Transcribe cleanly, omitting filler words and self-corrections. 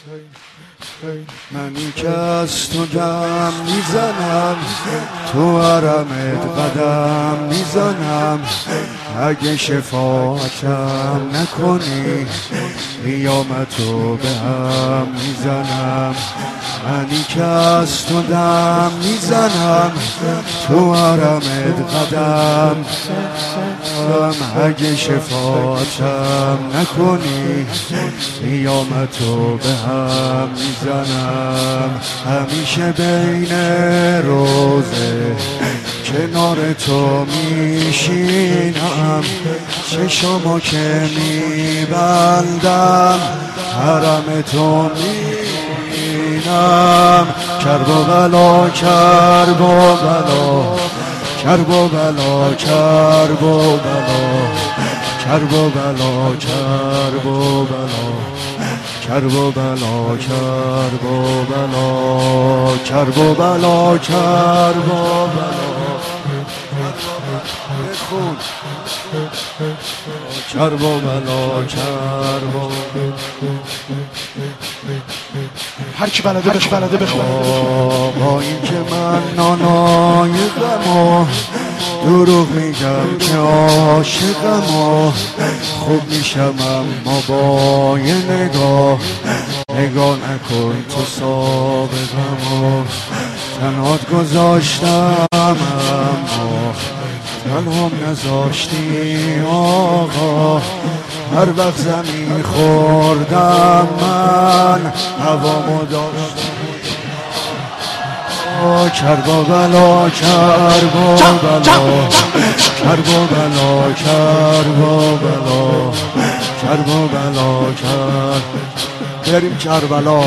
منی که از تو دم میزنم، تو حرمت قدم میزنم، اگه شفاعتم نکنی قیامتو به هم میزنم. منی که از تو دم میزنم، تو حرمت قدم اگه شفاعتم نکنی قیامتو به هم میزنم. همیشه بین روزه کنار تو میشینم، چشمو که میبندم حرم تو میبینم. کرب و بلا کرب و بلا کرب و بلا کرب و بلا کرب و بلا کرب و بلا کرب و بلا کرب و بلا کرب و بلا کرب و بلا کرب و بلا کرب و هر کی بلده بخونه. با این که من نانای غم دروغ میگم که عاشقم و خوب میشم اما با یه نگاه نکن تو سابقم و تنهات گذاشتم اما تنهام نذاشتی آقا. هر وقت زمین خوردم من هوامو داشتم. کرب و بلا کرب و بلا کرب و بلا کرب و بلا کرب و بلا کرب. بریم کربلا.